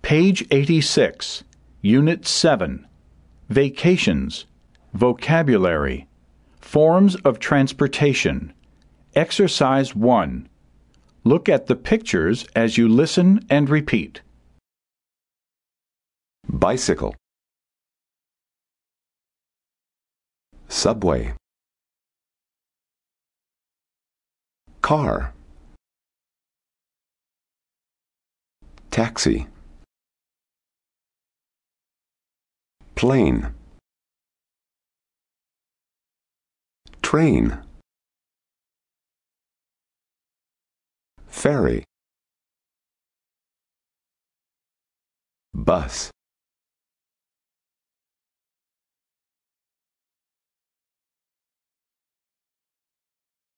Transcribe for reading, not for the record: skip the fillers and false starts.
Page 86, Unit 7, Vacations, Vocabulary, Forms of Transportation. Exercise 1. Look at the pictures as you listen and repeat. Bicycle, subway, car, taxi, plane, train, ferry, bus.